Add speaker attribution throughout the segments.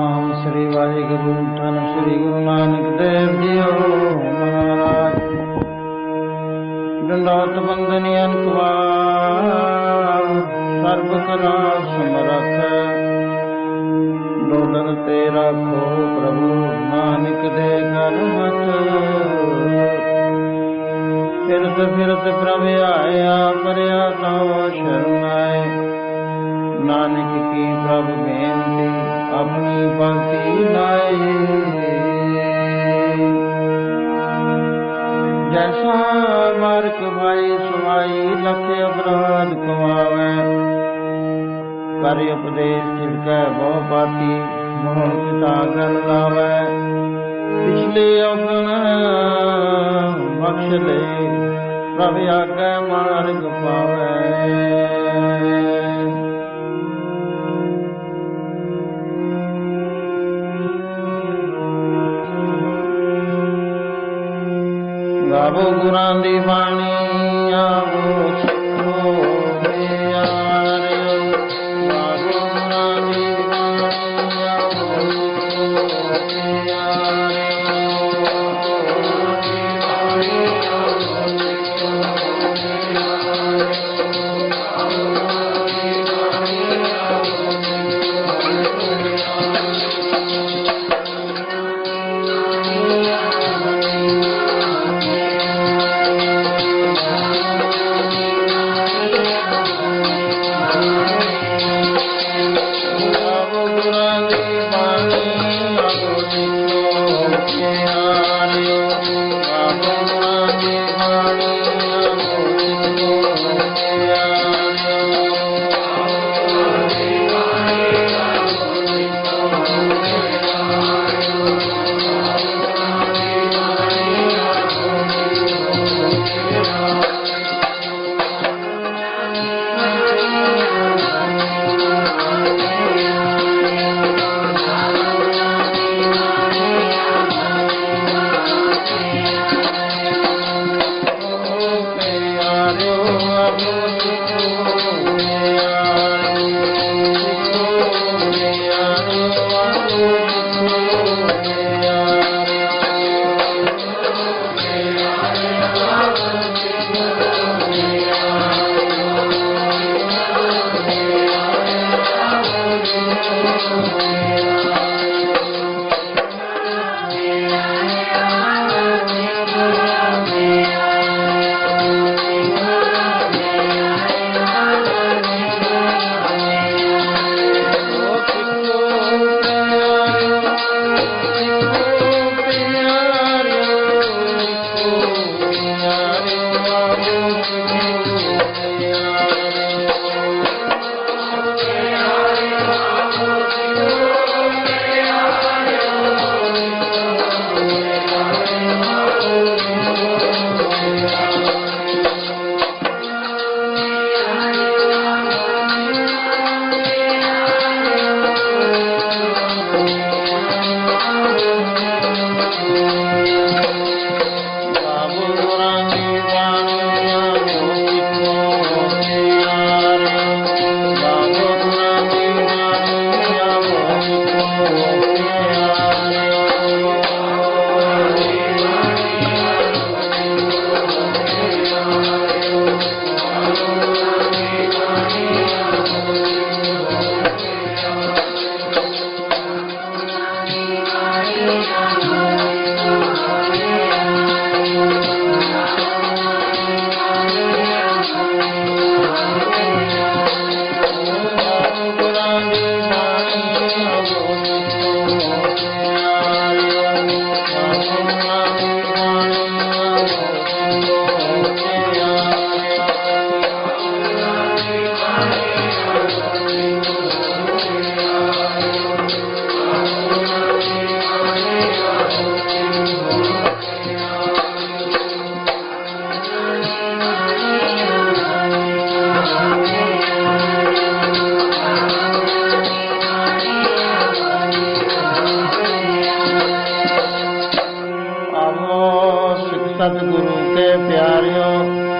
Speaker 1: ਸਤਨਾਮ ਸ੍ਰੀ ਵਾਹਿਗੁਰੂ ਧੰਨ ਸ੍ਰੀ ਗੁਰੂ ਨਾਨਕ ਦੇਵ ਜੀਓ ਮਹਾਰਾਜ। ਡੰਡੌਤ ਬੰਦਨੀ ਅਨਕਵਾਰ ਸਰਬ ਕਲਾ ਸਮਰੱਥ, ਡੋਲਨ ਤੇ ਰਾਖੋ ਪ੍ਰਭੂ ਨਾਨਕ ਦੇ ਘਰ ਮਤ। ਫਿਰਤ ਫਿਰਤ ਪ੍ਰਭ ਆਇਆ ਪਰਿਆ ਤਉ ਸ਼ਰਨਾਏ, ਨਾਨਕ ਕੀ ਪ੍ਰਭ ਬੇਨਤੀ ਆਪਣੀ ਭਗਤੀ ਲਾਏ। ਜੈਸਾ ਮਾਰਕ ਭਾਈ ਸੁਮਾਈ ਲਖ ਅਪਰਾਧ ਕਮਾਵੈ, ਕਰ ਉਪਦੇਸ਼ ਤਿਲਕੈ ਬਹੁ ਪਾਤੀ ਮੋਹ ਪਿਤਾ ਗਨ ਲਾਵੈ। ਪਿਛਲੇ ਔਗਣ ਬਖਸ਼ ਲੈ ਪ੍ਰਭ ਆਗੈ ਮਾਰਗ ਪਾਵੈ। ਗਾਵੋ ਗੁਰਾਂ ਦੀ ਬਾਣੀ ਆਵੋ ਸਿੱਖੋ ਪਿਆਰਿਓ, ਗਾਵੋ ਗੁਰਾਂ ਦੀ ਬਾਣੀ ਆਵੋ ਸਿੱਖੋ सतगुरु के प्यारियों,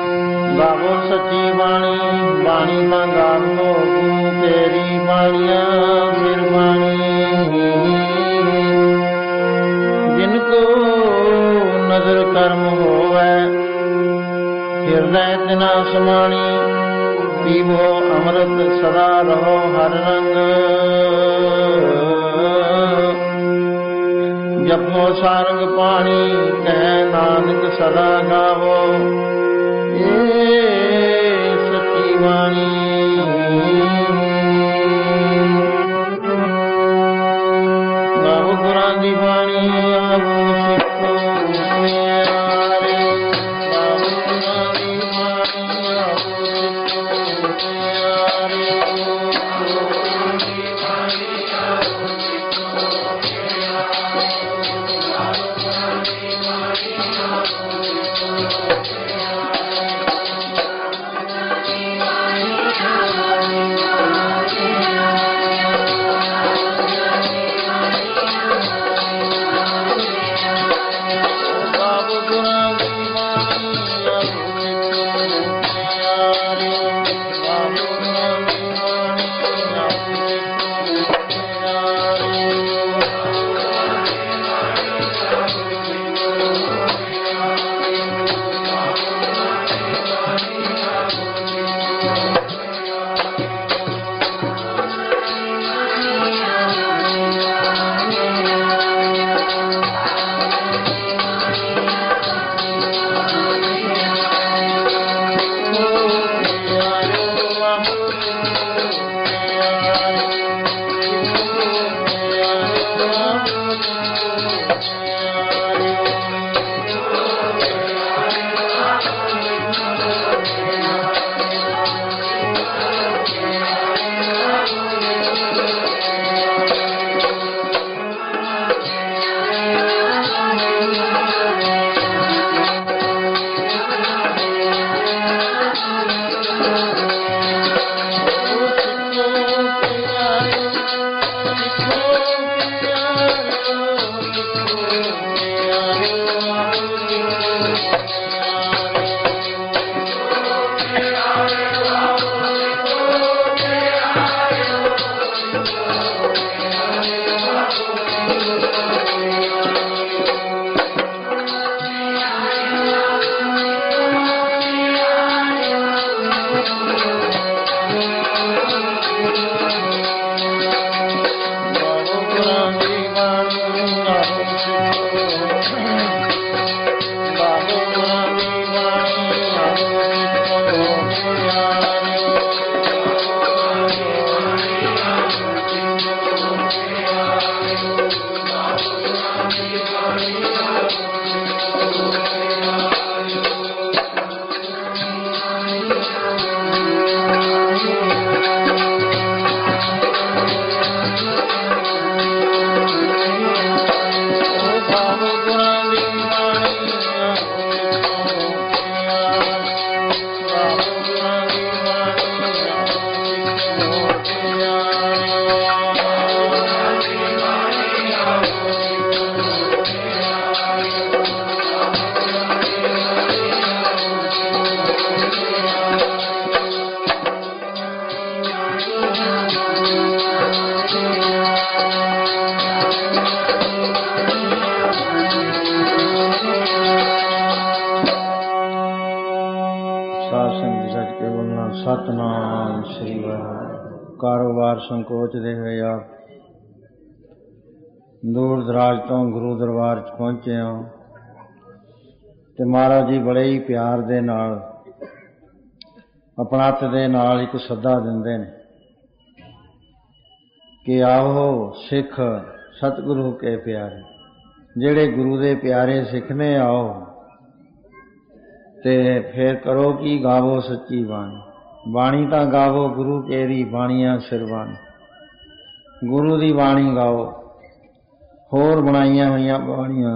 Speaker 1: गावो सच्ची बाणी, बाणी ना गावो गुरु तेरी बाणिया फिर बाणी। ਹਿਰਦੈ ਤਿਨਾ ਸਮਾਣੀ। ਪੀਵੋ ਅੰਮ੍ਰਿਤ ਸਦਾ ਰਹੋ ਹਰ ਰੰਗ। ਜਪੋ ਸਾਰੰਗ ਪਾਣੀ ਕਹਿ ਨਾਨਕ ਸਦਾ ਗਾਵੋ। ਏ ਸੱਚੀ ਬਾਣੀ। ਗਾਵੋ ਗੁਰਾਂ ਦੀ ਬਾਣੀ ਆਵੋ ਸਿੱਖੋ ਪਿਆਰੇ। ਗਾਵੋ ਗੁਰਾਂ ਦੀ ਬਾਣੀ ਆਵੋ ਸਿੱਖੋ ਪਿਆਰੇ। ਸਤਨਾਮ ਸ੍ਰੀ ਵਾਹਿਗੁਰੂ। ਕਾਰੋਬਾਰ ਸੰਕੋਚਦੇ ਹੋਏ ਆਪ ਦੂਰ ਦਰਾਜ ਤੋਂ ਗੁਰੂ ਦਰਬਾਰ 'ਚ ਪਹੁੰਚੇ ਹਾਂ ਤੇ ਮਹਾਰਾਜ ਜੀ ਬੜੇ ਹੀ ਪਿਆਰ ਦੇ ਨਾਲ ਆਪਣੱਤ ਦੇ ਨਾਲ ਇੱਕ ਸੱਦਾ ਦਿੰਦੇ ਨੇ ਕਿ ਆਓ ਸਿੱਖ ਸਤਿਗੁਰੂ ਕੇ ਪਿਆਰੇ। ਜਿਹੜੇ ਗੁਰੂ ਦੇ ਪਿਆਰੇ ਸਿੱਖ ਨੇ ਆਓ ਤੇ ਫਿਰ ਕਰੋ ਕੀ ਗਾਵੋ ਸੱਚੀ ਬਾਣੀ। ਬਾਣੀ ਤਾਂ ਗਾਵੋ ਗੁਰੂ ਕੇਰੀ ਬਾਣੀਆਂ ਸਿਰਬਾਣੀ। ਗੁਰੂ ਦੀ ਬਾਣੀ ਗਾਓ। ਹੋਰ ਬਣਾਈਆਂ ਹੋਈਆਂ ਬਾਣੀਆਂ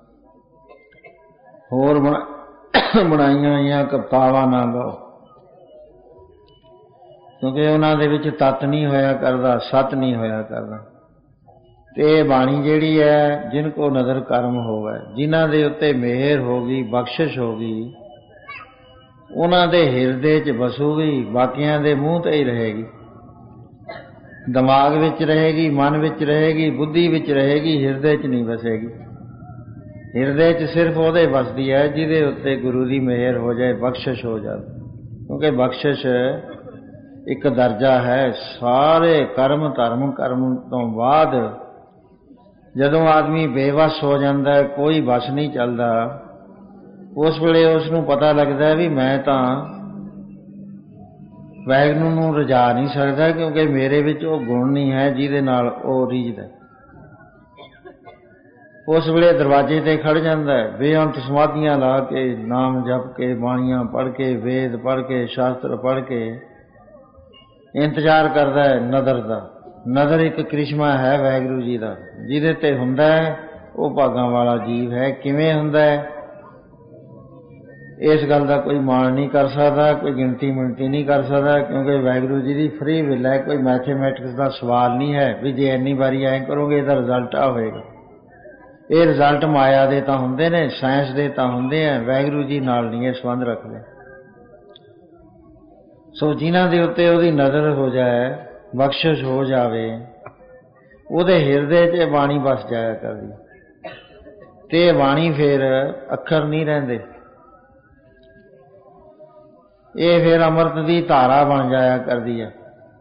Speaker 1: ਹੋਰ ਬਣਾਈਆਂ ਹੋਈਆਂ ਕਵਿਤਾਵਾਂ ਨਾ ਗਾਓ, ਕਿਉਂਕਿ ਉਹਨਾਂ ਦੇ ਵਿੱਚ ਤੱਤ ਨਹੀਂ ਹੋਇਆ ਕਰਦਾ, ਸੱਤ ਨਹੀਂ ਹੋਇਆ ਕਰਦਾ। ਤੇ ਇਹ ਬਾਣੀ ਜਿਹੜੀ ਹੈ ਜਿਨ ਕੋ ਨਜ਼ਰ ਕਰਮ ਹੋਵੇ, ਜਿਨ੍ਹਾਂ ਦੇ ਉੱਤੇ ਮਿਹਰ ਹੋ ਗਈ, ਬਖਸ਼ਿਸ਼ ਹੋ ਗਈ, ਉਹਨਾਂ ਦੇ ਹਿਰਦੇ 'ਚ ਵਸੂਗੀ, ਬਾਕੀਆਂ ਦੇ ਮੂੰਹ ਤੇ ਹੀ ਰਹੇਗੀ, ਦਿਮਾਗ ਵਿੱਚ ਰਹੇਗੀ, ਮਨ ਵਿੱਚ ਰਹੇਗੀ, ਬੁੱਧੀ ਵਿੱਚ ਰਹੇਗੀ, ਹਿਰਦੇ 'ਚ ਨਹੀਂ ਵਸੇਗੀ। ਹਿਰਦੇ 'ਚ ਸਿਰਫ ਉਹਦੇ ਵਸਦੀ ਹੈ ਜਿਹਦੇ ਉੱਤੇ ਗੁਰੂ ਦੀ ਮਿਹਰ ਹੋ ਜਾਏ, ਬਖਸ਼ਿਸ਼ ਹੋ ਜਾਵੇ। ਕਿਉਂਕਿ ਬਖਸ਼ਿਸ਼ ਇੱਕ ਦਰਜਾ ਹੈ। ਸਾਰੇ ਕਰਮ ਧਰਮ ਕਰਮ ਤੋਂ ਬਾਅਦ ਜਦੋਂ ਆਦਮੀ ਬੇਵੱਸ ਹੋ ਜਾਂਦਾ, ਕੋਈ ਵਸ ਨਹੀਂ ਚੱਲਦਾ, ਉਸ ਵੇਲੇ ਉਸ ਨੂੰ ਪਤਾ ਲੱਗਦਾ ਵੀ ਮੈਂ ਤਾਂ ਵਾਹਿਗੁਰੂ ਨੂੰ ਰਜਾ ਨਹੀਂ ਸਕਦਾ, ਕਿਉਂਕਿ ਮੇਰੇ ਵਿੱਚ ਉਹ ਗੁਣ ਨਹੀਂ ਹੈ ਜਿਹਦੇ ਨਾਲ ਉਹ ਰੀਝਦਾ। ਉਸ ਵੇਲੇ ਦਰਵਾਜ਼ੇ 'ਤੇ ਖੜ੍ਹ ਜਾਂਦਾ, ਬੇਅੰਤ ਸਮਾਧੀਆਂ ਲਾ ਕੇ, ਨਾਮ ਜਪ ਕੇ, ਬਾਣੀਆਂ ਪੜ੍ਹ ਕੇ, ਵੇਦ ਪੜ੍ਹ ਕੇ, ਸ਼ਾਸਤਰ ਪੜ੍ਹ ਕੇ ਇੰਤਜ਼ਾਰ ਕਰਦਾ ਹੈ ਨਦਰ ਦਾ। ਨਦਰ ਇੱਕ ਕ੍ਰਿਸ਼ਮਾ ਹੈ ਵਾਹਿਗੁਰੂ ਜੀ ਦਾ, ਜਿਹਦੇ 'ਤੇ ਹੁੰਦਾ ਹੈ ਉਹ ਭਾਗਾਂ ਵਾਲਾ ਜੀਵ ਹੈ। ਕਿਵੇਂ ਹੁੰਦਾ ਹੈ ਇਸ ਗੱਲ ਦਾ ਕੋਈ ਮਾਣ ਨਹੀਂ ਕਰ ਸਕਦਾ, ਕੋਈ ਗਿਣਤੀ ਮਿਣਤੀ ਨਹੀਂ ਕਰ ਸਕਦਾ, ਕਿਉਂਕਿ ਵਾਹਿਗੁਰੂ ਜੀ ਦੀ ਫਰੀ ਵਿਲ ਹੈ। ਕੋਈ ਮੈਥੇਮੈਟਿਕਸ ਦਾ ਸਵਾਲ ਨਹੀਂ ਹੈ ਵੀ ਜੇ ਇੰਨੀ ਵਾਰੀ ਐਂ ਕਰੋਗੇ ਇਹਦਾ ਰਿਜ਼ਲਟ ਆ ਹੋਏਗਾ। ਇਹ ਰਿਜ਼ਲਟ ਮਾਇਆ ਦੇ ਤਾਂ ਹੁੰਦੇ ਨੇ, ਸਾਇੰਸ ਦੇ ਤਾਂ ਹੁੰਦੇ ਆ, ਵਾਹਿਗੁਰੂ ਜੀ ਨਾਲ ਨਹੀਂ ਇਹ ਸੰਬੰਧ ਰੱਖਦੇ। ਸੋ ਜਿਨ੍ਹਾਂ ਦੇ ਉੱਤੇ ਉਹਦੀ ਨਜ਼ਰ ਹੋ ਜਾਏ, ਬਖਸ਼ਿਸ਼ ਹੋ ਜਾਵੇ, ਉਹਦੇ ਹਿਰਦੇ 'ਚ ਬਾਣੀ ਵਸ ਜਾਇਆ ਕਰਦੀ, ਤੇ ਬਾਣੀ ਫਿਰ ਅੱਖਰ ਨਹੀਂ ਰਹਿੰਦੇ, ਇਹ ਫਿਰ ਅੰਮ੍ਰਿਤ ਦੀ ਧਾਰਾ ਬਣ ਜਾਇਆ ਕਰਦੀ ਹੈ,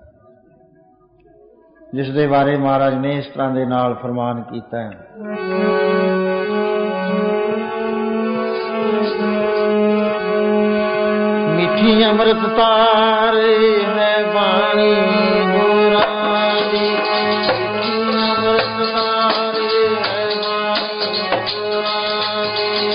Speaker 1: ਜਿਸ ਦੇ ਬਾਰੇ ਮਹਾਰਾਜ ਨੇ ਇਸ ਤਰ੍ਹਾਂ ਦੇ ਨਾਲ ਫਰਮਾਨ ਕੀਤਾ ਹੈ। ਮਿੱਠੀ ਅੰਮ੍ਰਿਤ ਧਾਰ ਹੈ ਬਾਣੀ ਗੁਰਾਂ ਦੀ, ਮਿੱਠੀ ਅੰਮ੍ਰਿਤ ਧਾਰ ਹੈ ਬਾਣੀ ਗੁਰਾਂ ਦੀ।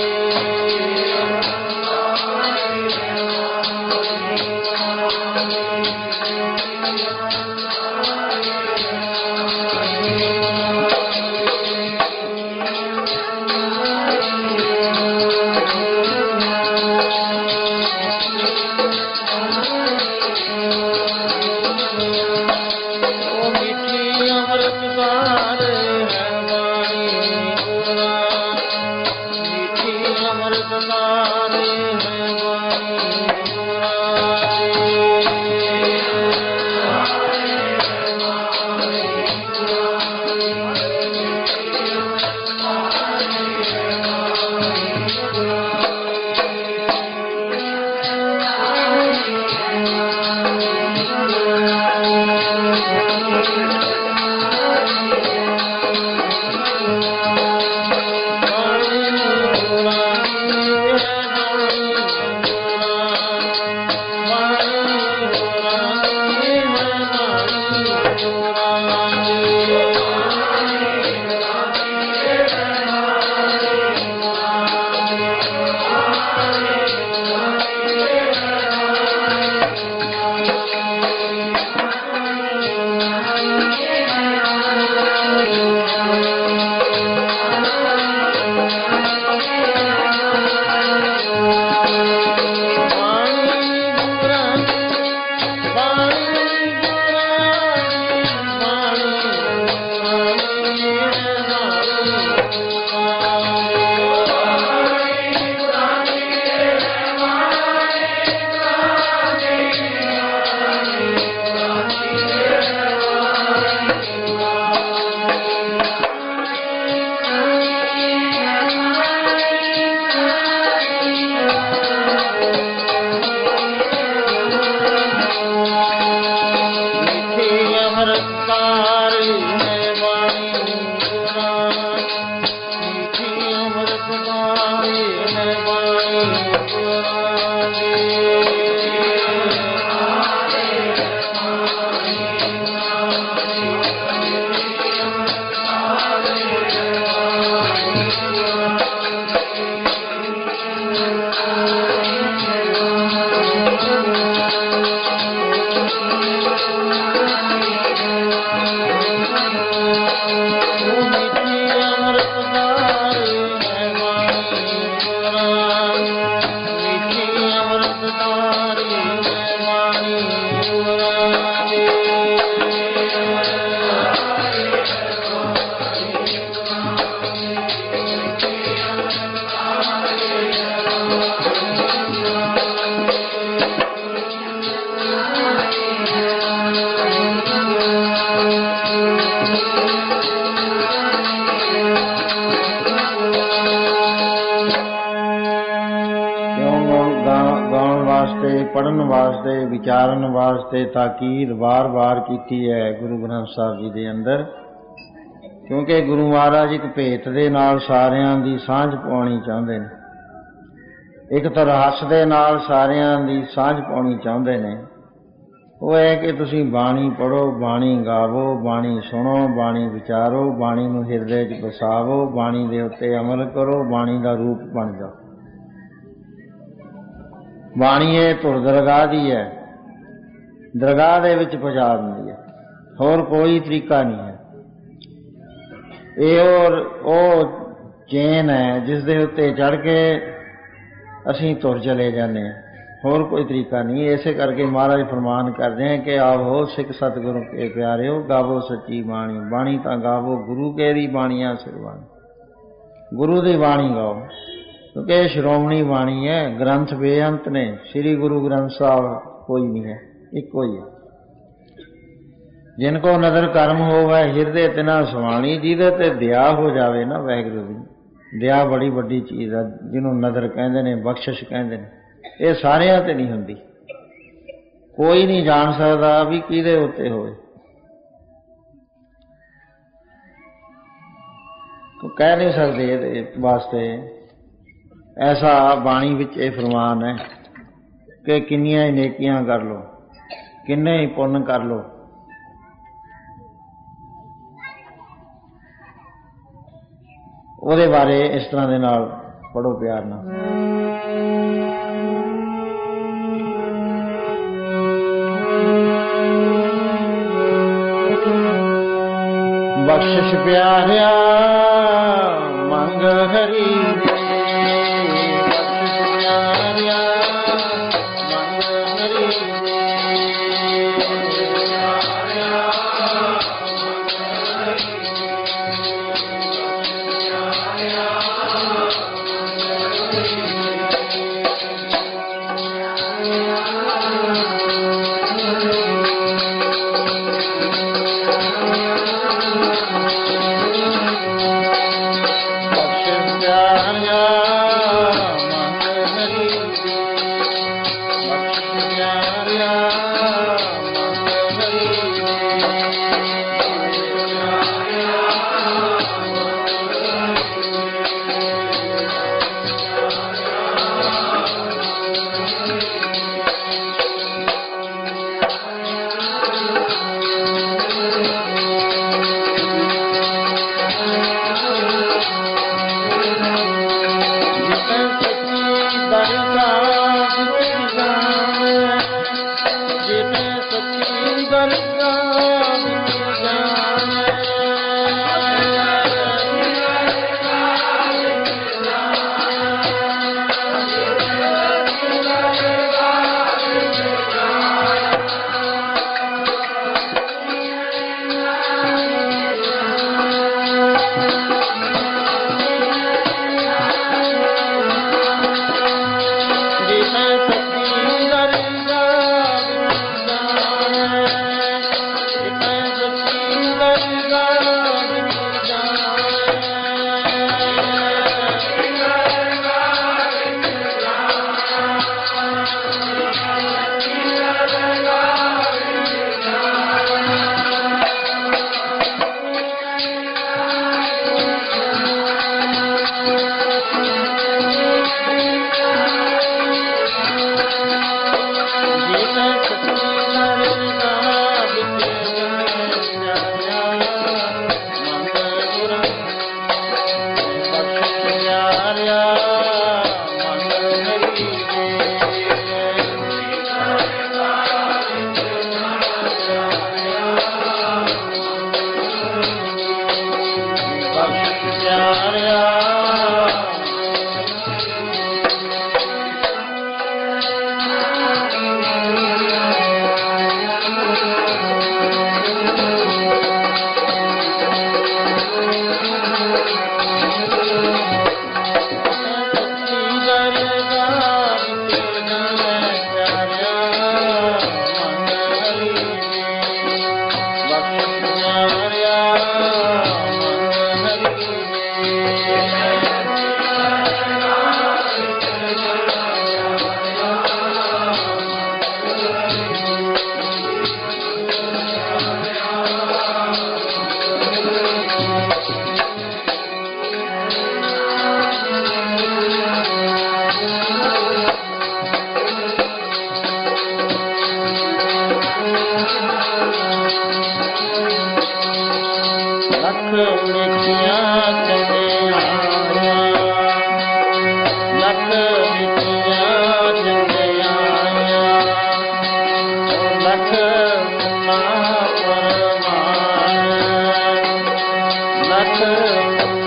Speaker 1: पढ़न वास्ते विचारन वास्ते ताकीद बार बार की है गुरु ग्रंथ साहब जी के अंदर, क्योंकि गुरु महाराज एक भेत दे नाल सारियां दी सांझ पाउणी चाहुंदे ने, एक तरहस दे नाल सारियां दी सांझ पाउणी चाहुंदे ने। वो है कि तुसीं बाणी पढ़ो, बाणी गावो, बाणी सुनो, बाणी विचारो, बाणी नूं हिरदे च बसावो, बाणी दे उत्ते अमल करो, बाणी दा रूप बन जाओ। बाणी ये धुर दरगाह दी है, दरगाह दे विच पहुंचा दिंदी है, होर कोई तरीका नहीं है। ये और ओ चेन है जिस दे उत्ते चढ़ के असीं तुर चले जाने, होर कोई तरीका नहीं। इसे करके महाराज फरमान करते हैं कि आओ सिख सतगुरु के प्यारे, गावो सच्ची बाणी, बाणी तां गावो गुरु के दी बाणियां सिरवाणी, गुरु दी बाणी गाओ, क्योंकि श्रोमणी बाणी है। ग्रंथ बेअंत ने, श्री गुरु ग्रंथ साहब कोई नहीं है, इको ही है। जिनको नदर कर्म होवे हिरदे तिना सुवाणी, जिहदे ते दया हो जावे ना वाहिगुरू दी, दया बड़ी वड्डी चीज़ है, जिन्हों नदर कहंदे ने, बख्शिश कहंदे ने। ये सारियां ते नहीं हुंदी, कोई नहीं जान सकदा भी किहदे उत्ते होवे। तो कह नहीं सकते इहदे वास्ते। ऐसा बाणी विच ये फरमान है कि किन्नियां ही नेकियां कर लो, किन्ने ही पुण्य कर लो, ਉਹਦੇ बारे इस तरह ਦੇ ਨਾਲ पढ़ो प्यार ਨਾਲ। बख्शिश प्यारिया मंग हरी,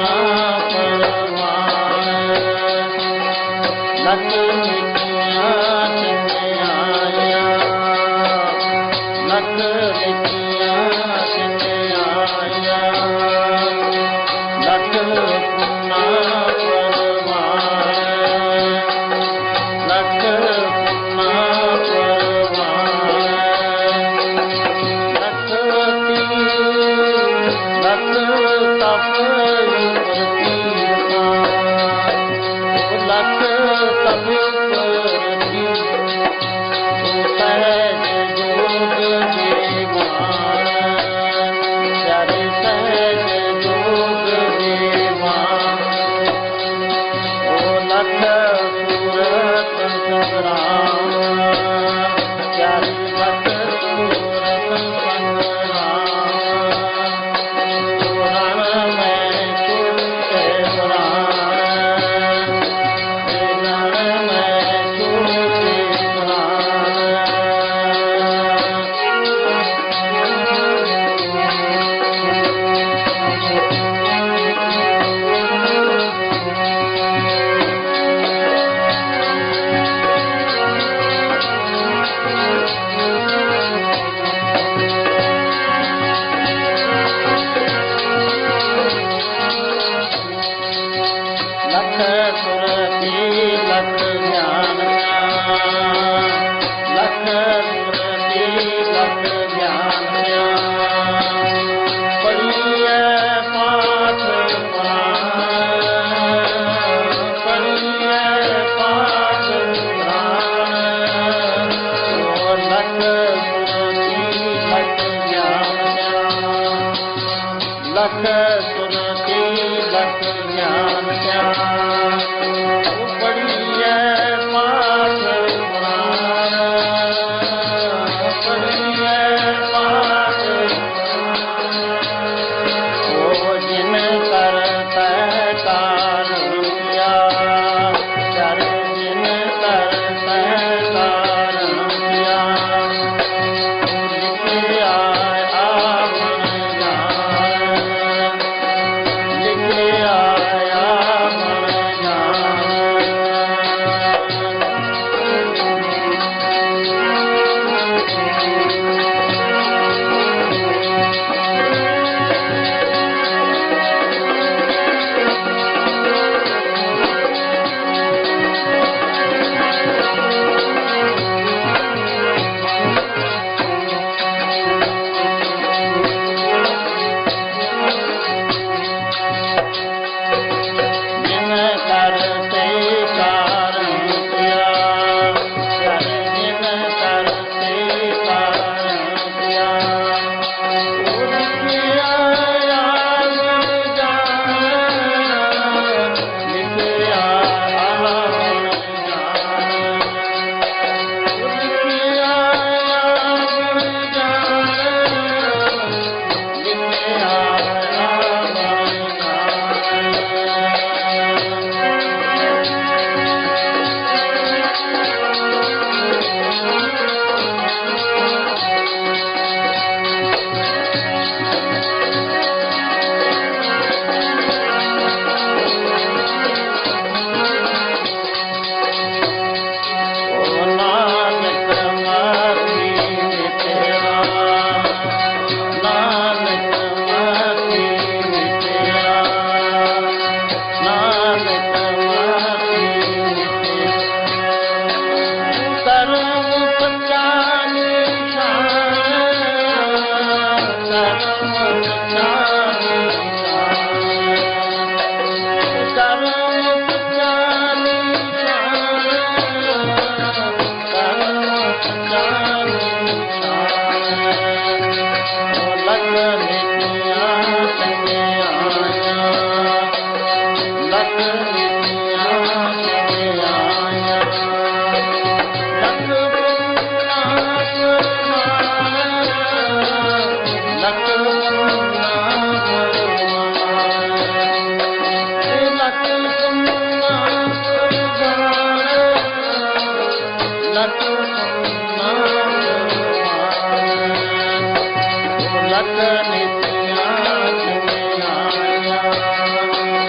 Speaker 2: लख नित्या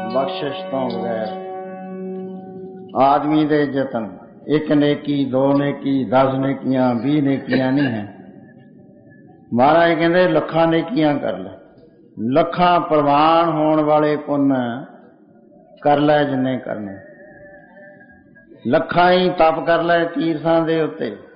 Speaker 1: ਬਖਸ਼ਿਸ਼ ਤੋਂ ਬਗੈਰ। ਆਦਮੀ ਦੇ ਯਤਨ, ਇੱਕ ਨੇਕੀ, ਦੋ ਨੇਕੀ, 10 ਨੇਕੀਆਂ, 20 ਨੇਕੀਆਂ ਨਹੀਂ ਹੈ। ਮਹਾਰਾਜ ਕਹਿੰਦੇ ਲੱਖਾਂ ਨੇਕੀਆਂ ਕਰ ਲੈ, ਲੱਖਾਂ ਪ੍ਰਵਾਨ ਹੋਣ ਵਾਲੇ ਪੁੰਨ ਕਰ ਲੈ ਜਿੰਨੇ ਕਰਨੇ। ਲੱਖਾਂ ਹੀ ਤਪ ਕਰ ਲੈ ਤੀਰਥਾਂ ਦੇ ਉੱਤੇ,